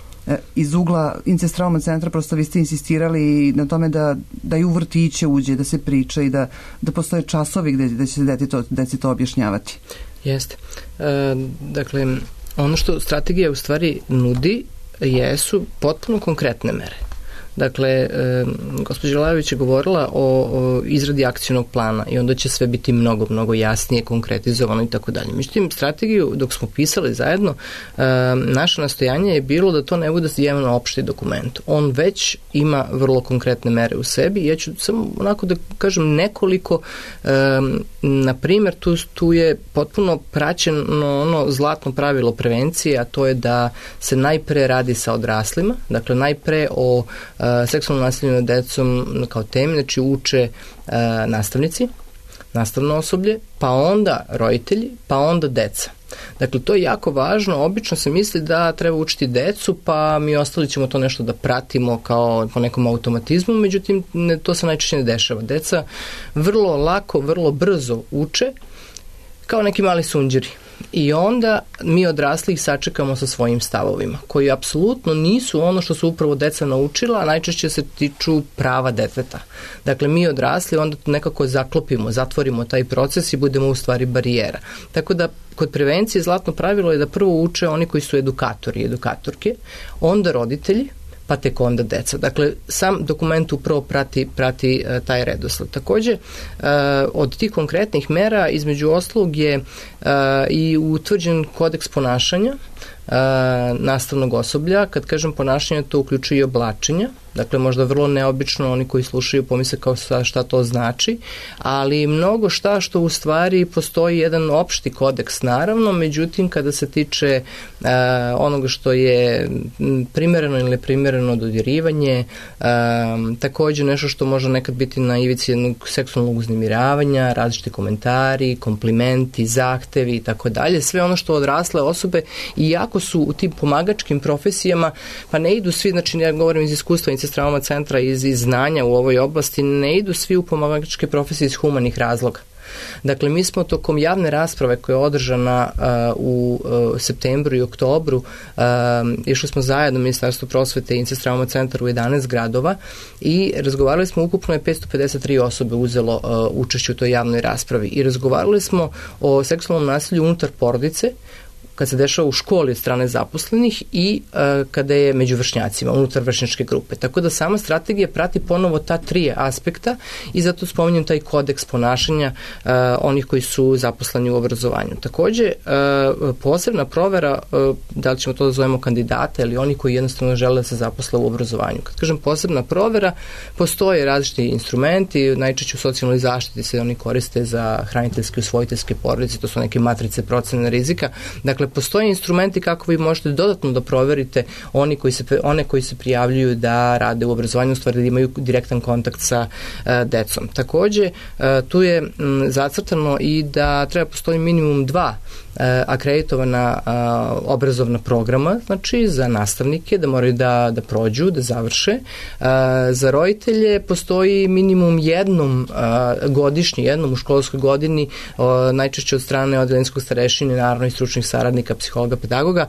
iz ugla Incest Trauma centra, prosto vi ste insistirali na tome da, da i u vrtiće uđe, da se priča i da, da postoje časovi gde, gde će se deci to, deci to objašnjavati. Jeste. E, dakle, ono što strategija u stvari nudi jesu potpuno konkretne mere. Dakle, e, gospođa Lajović je govorila o, o izradi akcionog plana i onda će sve biti mnogo, mnogo jasnije, konkretizovano i tako dalje. Međutim, strategiju dok smo pisali zajedno, e, naše nastojanje je bilo da to ne bude jedan opšti dokument. On već ima vrlo konkretne mere u sebi i ja ću samo onako da kažem nekoliko, e, na primjer, tu, tu je potpuno praćeno ono zlatno pravilo prevencije, a to je da se najpre radi sa odraslima, dakle najpre o seksualnom nasilju nad decom kao temi, znači uče uh, nastavnici, nastavno osoblje, pa onda roditelji, pa onda deca. Dakle, to je jako važno. Obično se misli da treba učiti decu, pa mi ostali ćemo to nešto da pratimo kao po nekom automatizmu, međutim, ne, to se najčešće ne dešava. Deca vrlo lako, vrlo brzo uče kao neki mali sunđeri. I onda mi odrasli ih sačekamo sa svojim stavovima, koji apsolutno nisu ono što su upravo deca naučila, a najčešće se tiču prava deteta. Dakle, mi odrasli onda nekako zaklopimo, zatvorimo taj proces i budemo u stvari barijera. Tako da, kod prevencije zlatno pravilo je da prvo uče oni koji su edukatori i edukatorke, onda roditelji, pa tek onda deca. Dakle, sam dokument upravo prati, prati uh, taj redosled. Takođe, uh, od tih konkretnih mera, između ostalog je uh, i utvrđen kodeks ponašanja uh, nastavnog osoblja. Kad kažem ponašanje, to uključuje i oblačenja. Dakle, možda vrlo neobično, oni koji slušaju pomisle kao šta to znači, ali mnogo šta što u stvari postoji jedan opšti kodeks, naravno, međutim, kada se tiče uh, onoga što je primereno ili neprimereno dodirivanje, uh, takođe nešto što može nekad biti na ivici jednog seksualnog uznemiravanja, različiti komentari, komplimenti, zahtevi i tako dalje, sve ono što odrasle osobe, iako su u tim pomagačkim profesijama, pa ne idu svi, znači ja govorim iz iskustva Incest Trauma centra, iz, iz znanja u ovoj oblasti, ne idu svi u pomagačke profesije iz humanih razloga. Dakle, mi smo tokom javne rasprave koja je održana uh, u uh, septembru i oktobru, uh, išli smo zajedno Ministarstvo prosvete i Incest Trauma centar u jedanaest gradova i razgovarali smo, ukupno je petsto pedeset tri osobe uzelo uh, učešće u toj javnoj raspravi i razgovarali smo o seksualnom nasilju unutar porodice, kad se dešava u školi od strane zaposlenih i uh, kada je među vršnjacima, unutar vršnjačke grupe. Tako da sama strategija prati ponovo ta tri aspekta i zato spominjem taj kodeks ponašanja uh, onih koji su zaposleni u obrazovanju. Takođe, uh, posebna provera, uh, da li ćemo to da zovemo kandidata ili oni koji jednostavno žele da se zaposle u obrazovanju. Kad kažem posebna provera, postoje različiti instrumenti, najčešće u socijalnoj zaštiti se oni koriste za hraniteljske i usvojiteljske porodice, to su neke matrice procene rizika. Dakle, postoje instrumenti kako vi možete dodatno da proverite oni koji se, one koji se prijavljuju da rade u obrazovanju, u stvari da imaju direktan kontakt sa uh, decom. Takođe, uh, tu je m, zacrtano i da treba postoji minimum dva uh, akreditovana uh, obrazovna programa, znači za nastavnike, da moraju da, da prođu, da završe. Uh, za roditelje postoji minimum jednom uh, godišnji, jednom u školskoj godini, uh, najčešće od strane odelinskog starešine, naravno i stručnih saradnika, psihologa, pedagoga,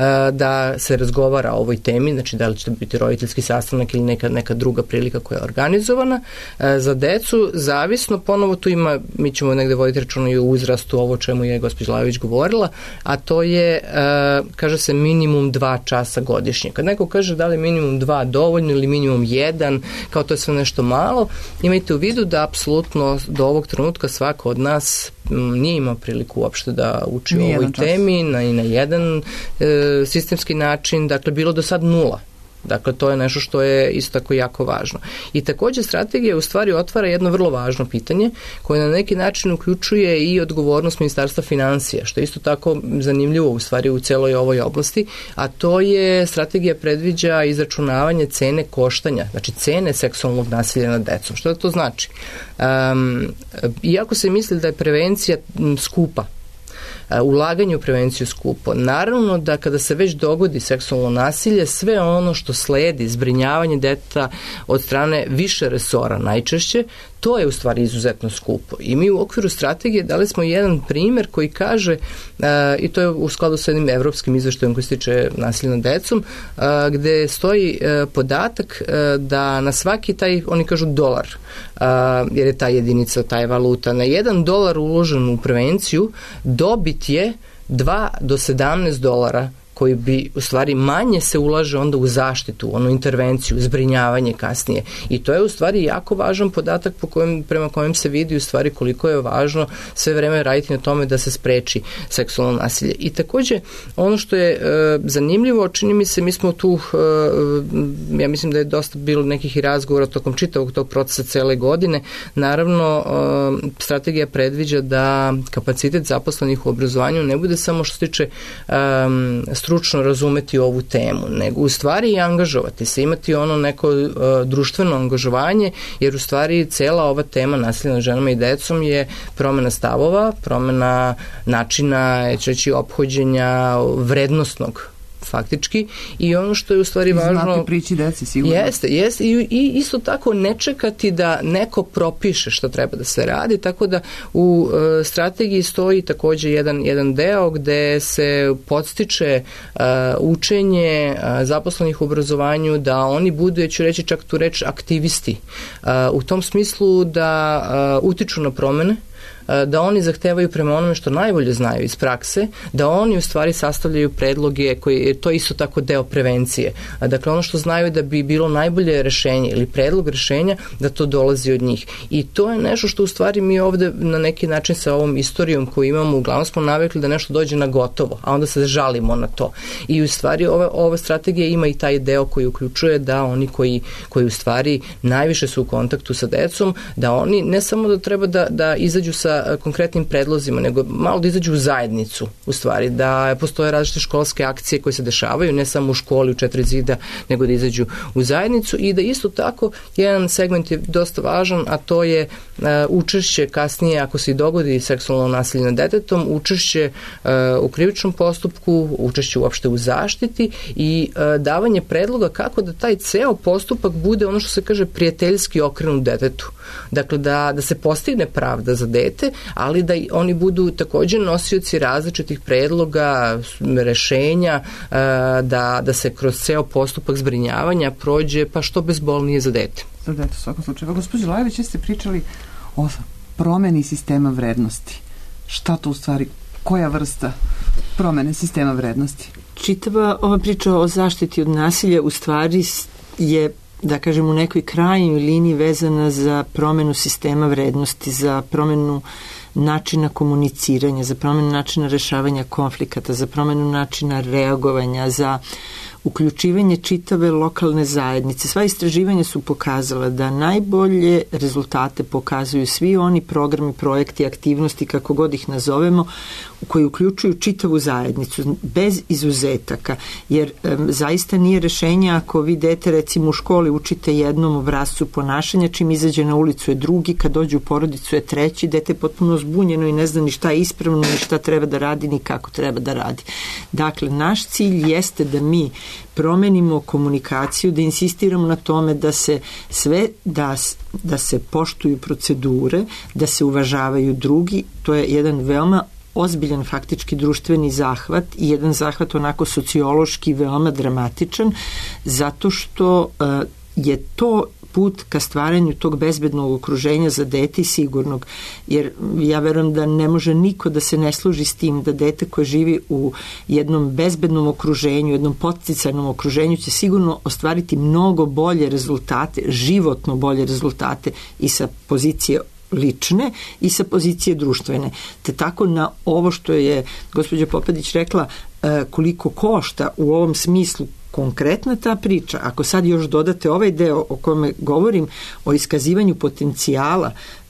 da se razgovara o ovoj temi, znači da li će biti roditeljski sastanak ili neka, neka druga prilika koja je organizovana. Za decu, zavisno, ponovo tu ima, mi ćemo negde voditi računa i u uzrastu, ovo čemu je gospođa Lajović govorila, a to je, kaže se, minimum dva časa godišnje. Kad neko kaže da li minimum dva dovoljno ili minimum jedan, kao to je sve nešto malo, imajte u vidu da apsolutno do ovog trenutka svako od nas nije imao priliku uopšte da uči o ovoj temi na, na jedan e, sistemski način, dakle bilo do sad nula. Dakle, to je nešto što je isto tako jako važno. I takođe strategija u stvari otvara jedno vrlo važno pitanje koje na neki način uključuje i odgovornost Ministarstva finansija, što je isto tako zanimljivo u stvari u celoj ovoj oblasti, a to je strategija predviđa izračunavanje cene koštanja, znači cene seksualnog nasilja nad decom. Što da to znači? Um, iako se misli da je prevencija skupa, ulaganje u prevenciju skupo. Naravno da kada se već dogodi seksualno nasilje, sve ono što sledi, zbrinjavanje deteta od strane više resora najčešće, to je u stvari izuzetno skupo. I mi u okviru strategije dali smo jedan primer koji kaže, uh, i to je u skladu sa jednim evropskim izveštajem koji se tiče nasilja nad decom, uh, gde stoji uh, podatak uh, da na svaki taj, oni kažu dolar, uh, jer je ta jedinica, ta je valuta, na jedan dolar uložen u prevenciju, dobit je dva do sedamnaest dolara koji bi u stvari manje se ulaže onda u zaštitu, onu intervenciju, zbrinjavanje kasnije. I to je u stvari jako važan podatak po kojem, prema kojem se vidi u stvari koliko je važno sve vreme raditi na tome da se spreči seksualno nasilje. I takođe, ono što je e, zanimljivo, čini mi se, mi smo tu, e, ja mislim da je dosta bilo nekih i razgovora tokom čitavog tog procesa cele godine. Naravno, e, strategija predviđa da kapacitet zaposlenih u obrazovanju ne bude samo što se tiče e, stručno razumeti ovu temu, nego u stvari i angažovati se, imati ono neko uh, društveno angažovanje, jer u stvari cela ova tema nasilja nad ženama i decom je promena stavova, promena načina, ja ću reći, ophođenja vrednostnog faktički, i ono što je u stvari važno... Znati prići deci, sigurno. Jeste, jeste, i, i isto tako ne čekati da neko propiše šta treba da se radi, tako da u e, strategiji stoji takođe jedan, jedan deo gde se podstiče e, učenje e, zaposlenih u obrazovanju, da oni budu, ja ću reći čak tu reč, aktivisti. E, u tom smislu da e, utiču na promene, da oni zahtevaju prema onome što najbolje znaju iz prakse, da oni u stvari sastavljaju predloge koji, to je isto tako deo prevencije. Dakle, ono što znaju da bi bilo najbolje rešenje ili predlog rešenja, da to dolazi od njih. I to je nešto što u stvari mi ovde na neki način sa ovom istorijom koju imamo, uglavnom smo navikli da nešto dođe na gotovo, a onda se žalimo na to. I u stvari ova, ova strategija ima i taj deo koji uključuje da oni koji, koji u stvari najviše su u kontaktu sa decom, da oni ne samo da treba da, da izađu sa konkretnim predlozima, nego malo da izađu u zajednicu, u stvari, da postoje različite školske akcije koje se dešavaju, ne samo u školi, u četiri zida, nego da izađu u zajednicu, i da isto tako jedan segment je dosta važan, a to je uh, učešće kasnije, ako se i dogodi seksualno nasilje nad detetom, učešće uh, u krivičnom postupku, učešće uopšte u zaštiti i uh, davanje predloga kako da taj ceo postupak bude ono što se kaže prijateljski okrenut detetu. Dakle, da, da se postigne pravda za dete, dete, ali da oni budu takođe nosioci različitih predloga, rešenja, da, da se kroz ceo postupak zbrinjavanja prođe pa što bezbolnije za dete. Za dete, u svakom slučaju. Gospođo Lajević, jeste pričali o promeni sistema vrednosti. Šta to u stvari, koja vrsta promene sistema vrednosti? Čitava ova priča o zaštiti od nasilja u stvari je, da kažem, u nekoj krajnjoj liniji vezana za promenu sistema vrednosti, za promenu načina komuniciranja, za promenu načina rešavanja konflikata, za promenu načina reagovanja, za uključivanje čitave lokalne zajednice. Sva istraživanja su pokazala da najbolje rezultate pokazuju svi oni programi, projekti, aktivnosti, kako god ih nazovemo, koji uključuju čitavu zajednicu, bez izuzetaka, jer um, zaista nije rešenje ako vi dete recimo u školi učite jednom obrascu ponašanja, čim izađe na ulicu je drugi, kad dođe u porodicu je treći, dete je potpuno zbunjeno i ne zna ni šta je ispravno, ni šta treba da radi, ni kako treba da radi. Dakle, naš cilj jeste da mi promenimo komunikaciju, da insistiramo na tome da se sve, da, da se poštuju procedure, da se uvažavaju drugi, to je jedan veoma ozbiljan faktički društveni zahvat i jedan zahvat onako sociološki veoma dramatičan, zato što uh, je to put ka stvaranju tog bezbednog okruženja za dete i sigurnog, jer ja verujem da ne može niko da se ne složi s tim da dete koje živi u jednom bezbednom okruženju, jednom podsticajnom okruženju će sigurno ostvariti mnogo bolje rezultate, životno bolje rezultate i sa pozicije lične i sa pozicije društvene. Te tako na ovo što je gospođa Popadić rekla koliko košta u ovom smislu konkretna ta priča, ako sad još dodate ovaj deo o kome govorim, o iskazivanju potencijala,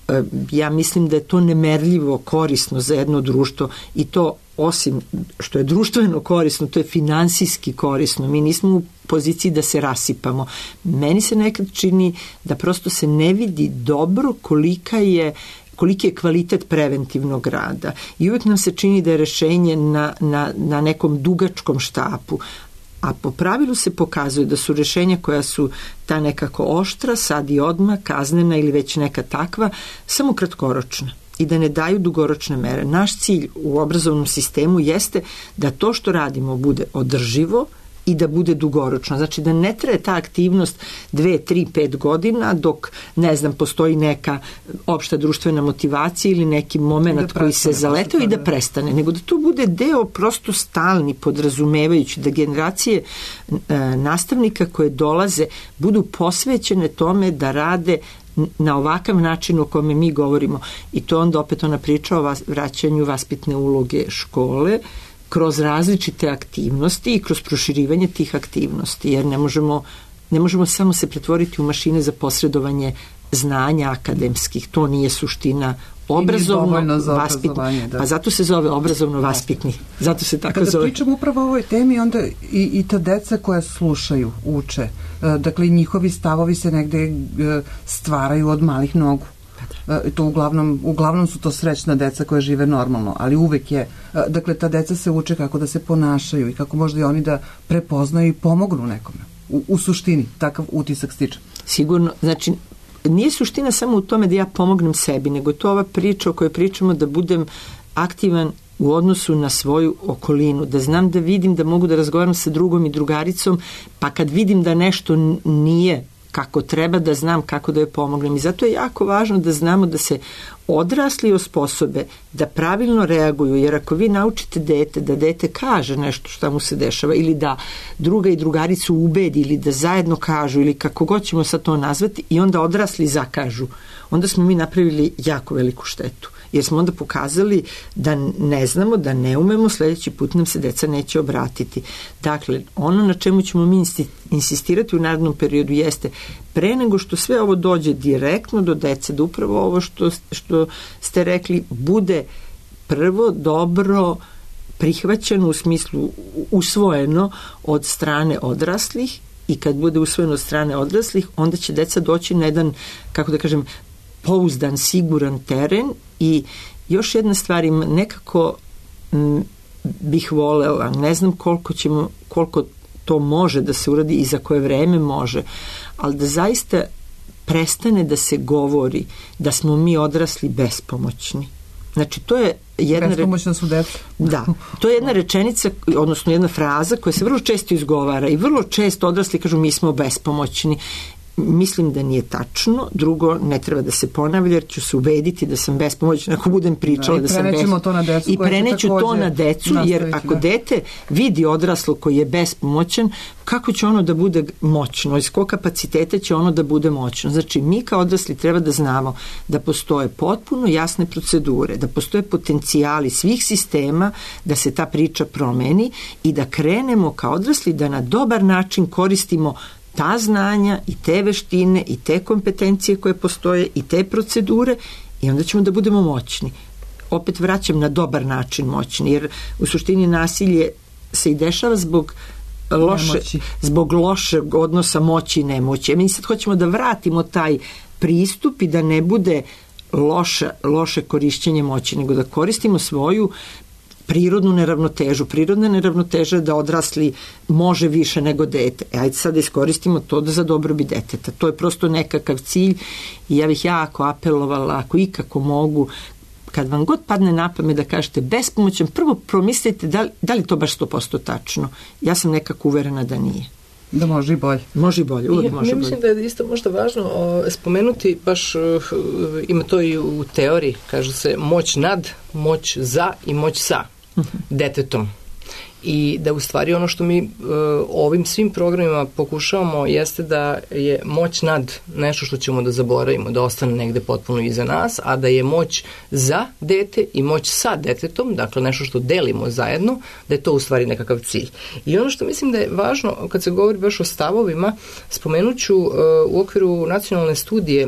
ja mislim da je to nemerljivo korisno za jedno društvo i to osim što je društveno korisno, to je finansijski korisno. Mi nismo u poziciji da se rasipamo. Meni se nekad čini da prosto se ne vidi dobro kolika je koliki je kvalitet preventivnog rada. I uvek nam se čini da je rešenje na, na, na nekom dugačkom štapu, a po pravilu se pokazuje da su rešenja koja su ta nekako oštra, sad i odmah, kaznena ili već neka takva, samo kratkoročna i da ne daju dugoročne mere. Naš cilj u obrazovnom sistemu jeste da to što radimo bude održivo i da bude dugoročno. Znači da ne traje ta aktivnost dve, tri, pet godina dok, ne znam, postoji neka opšta društvena motivacija ili neki moment koji se zaletao i da prestane, nego da to bude deo prosto stalni, podrazumevajući da generacije e, nastavnika koje dolaze budu posvećene tome da rade na ovakav način o kome mi govorimo. I to onda opet ona priča o vas, vraćanju vaspitne uloge škole kroz različite aktivnosti i kroz proširivanje tih aktivnosti, jer ne možemo, ne možemo samo se pretvoriti u mašine za posredovanje znanja akademskih. To nije suština obrazovno vaspitno. Da. Pa zato se zove obrazovno vaspitni. Zato se tako Kada zove. Kada pričamo upravo o ovoj temi, onda i, i ta deca koja slušaju, uče, dakle njihovi stavovi se negde stvaraju od malih nogu. To uglavnom, uglavnom su to srećna deca koja žive normalno, ali uvek je, dakle ta deca se uče kako da se ponašaju i kako možda i oni da prepoznaju i pomognu nekome. U, u suštini, takav utisak stiče. Sigurno, znači nije suština samo u tome da ja pomognem sebi, nego to ova priča o kojoj pričamo da budem aktivan u odnosu na svoju okolinu, da znam da vidim da mogu da razgovaram sa drugom i drugaricom, pa kad vidim da nešto nije kako treba, da znam kako da joj pomognem. I zato je jako važno da znamo da se odrasli osposobe da pravilno reaguju, jer ako vi naučite dete da dete kaže nešto šta mu se dešava ili da druga i drugaricu ubedi ili da zajedno kažu ili kako god ćemo sad to nazvati i onda odrasli zakažu, onda smo mi napravili jako veliku štetu. Jer smo onda pokazali da ne znamo, da ne umemo, sledeći put nam se deca neće obratiti. Dakle, ono na čemu ćemo mi insistirati u narednom periodu jeste pre nego što sve ovo dođe direktno do dece, da upravo ovo što, što ste rekli bude prvo dobro prihvaćeno, u smislu usvojeno od strane odraslih, i kad bude usvojeno od strane odraslih, onda će deca doći na jedan, kako da kažem, pouzdan, siguran teren. I još jedna stvar, nekako m, bih volela, ne znam koliko ćemo, koliko to može da se uradi i za koje vreme može, ali da zaista prestane da se govori da smo mi odrasli bespomoćni. Znači, to je jedna... Bespomoćna su deca. Da, to je jedna rečenica, odnosno jedna fraza koja se vrlo često izgovara i vrlo često odrasli kažu mi smo bespomoćni. Mislim da nije tačno, drugo ne treba da se ponavlja jer ću se ubediti da sam bespomoćna ako budem pričala da, da sam bespomoćna. To na decu, I preneću to na decu jer ako da. dete vidi odraslo koji je bespomoćan, kako će ono da bude moćno, iz kog kapaciteta će ono da bude moćno. Znači mi kao odrasli treba da znamo da postoje potpuno jasne procedure, da postoje potencijali svih sistema da se ta priča promeni i da krenemo kao odrasli da na dobar način koristimo ta znanja i te veštine i te kompetencije koje postoje i te procedure i onda ćemo da budemo moćni. Opet vraćam na dobar način moćni, jer u suštini nasilje se i dešava zbog loše, nemoći. zbog lošeg odnosa moći i nemoći. Mi sad hoćemo da vratimo taj pristup i da ne bude loše, loše korišćenje moći, nego da koristimo svoju prirodnu neravnotežu. Prirodna neravnoteža je da odrasli može više nego dete. E, ajde sad da iskoristimo to da za dobrobit deteta. To je prosto nekakav cilj i ja bih jako apelovala, ako ikako mogu, kad vam god padne na pamet da kažete bespomoćan, prvo promislite da li, da li to baš sto posto tačno. Ja sam nekako uverena da nije. Da može i bolje. Može i bolje, uvijek može bolje. Mislim da je isto možda važno o, spomenuti, baš uh, ima to i u teoriji, kaže se moć nad, moć za i moć sa detetom. I da u stvari ono što mi uh, ovim svim programima pokušavamo jeste da je moć nad nešto što ćemo da zaboravimo, da ostane negde potpuno iza nas, a da je moć za dete i moć sa detetom, dakle nešto što delimo zajedno, da je to u stvari nekakav cilj. I ono što mislim da je važno kad se govori baš o stavovima, spomenuću uh, u okviru nacionalne studije uh,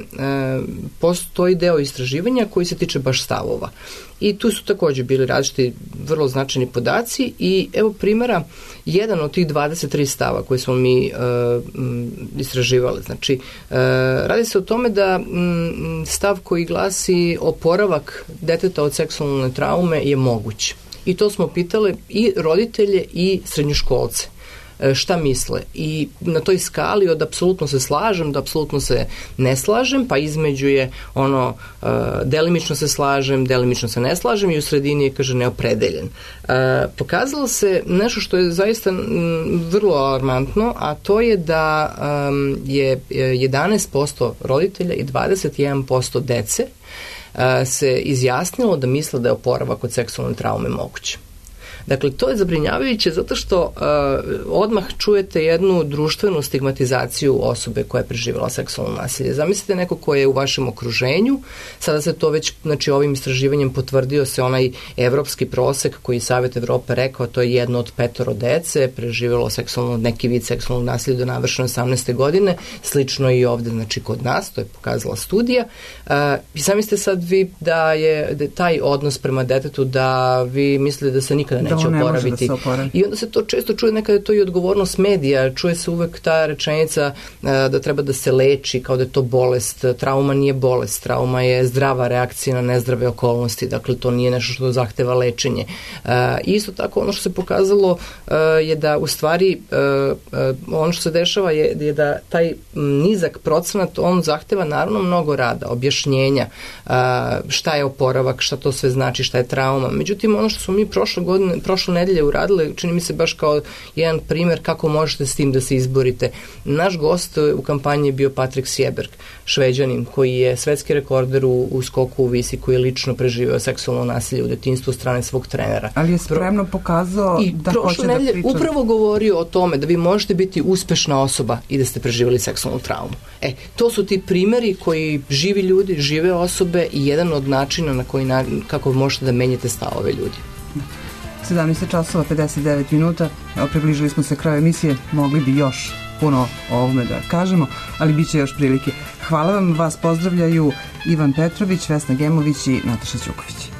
postoji deo istraživanja koji se tiče baš stavova. I tu su takođe bili različiti vrlo značajni podaci i evo primjera, jedan od tih dvadeset tri stava koje smo mi uh, istraživali. Znači, uh, radi se o tome da um, stav koji glasi oporavak deteta od seksualne traume je moguć. I to smo pitali i roditelje i srednjoškolce. Šta misle i na toj skali od apsolutno se slažem do apsolutno se ne slažem, pa između je ono uh, delimično se slažem, delimično se ne slažem i u sredini je, kaže, neopredeljen. Uh, pokazalo se nešto što je zaista m, vrlo alarmantno, a to je da um, je jedanaest posto roditelja i dvadeset jedan posto dece uh, se izjasnilo da misle da je oporavak od seksualne traume moguće. Dakle, to je zabrinjavajuće zato što uh, odmah čujete jednu društvenu stigmatizaciju osobe koja je preživjela seksualno nasilje. Zamislite neko ko je u vašem okruženju, sada se to već, znači ovim istraživanjem potvrdio se onaj evropski prosek koji Savet Evrope rekao, to je jedno od petoro dece, preživjelo seksualno, neki vid seksualnog nasilja do navršene osamnaeste godine, slično i ovde, znači kod nas, to je pokazala studija. Uh, I zamislite sad vi da je da taj odnos prema detetu, da vi mislite da se nikada ne ne oporaviti. Da I onda se to često čuje, nekada je to i odgovornost medija, čuje se uvek ta rečenica uh, da treba da se leči, kao da je to bolest. Trauma nije bolest, trauma je zdrava reakcija na nezdrave okolnosti, dakle to nije nešto što zahteva lečenje. Uh, isto tako ono što se pokazalo uh, je da u stvari uh, uh, ono što se dešava je, je da taj nizak procenat, on zahteva naravno mnogo rada, objašnjenja, uh, šta je oporavak, šta to sve znači, šta je trauma. Međutim, ono što smo mi prošle godine prošle nedelje uradili, čini mi se baš kao jedan primjer kako možete s tim da se izborite. Naš gost u kampanji je bio Patrik Sjeberg, Šveđanin, koji je svetski rekorder u, u skoku u visi, koji je lično preživio seksualno nasilje u detinjstvu od strane svog trenera. Ali je spremno pokazao I da hoće da nedelje priča. Upravo govorio o tome da vi možete biti uspešna osoba i da ste preživjeli seksualnu traumu. E, to su ti primjeri koji živi ljudi, žive osobe i jedan od načina na koji na, kako možete da menjate stavove ljudi. sedamnaest časova pedeset devet minuta, evo približili smo se kraju emisije, mogli bi još puno o ovome da kažemo, ali bit će još prilike. Hvala vam, vas pozdravljaju Ivan Petrović, Vesna Gemović i Nataša Ćuković.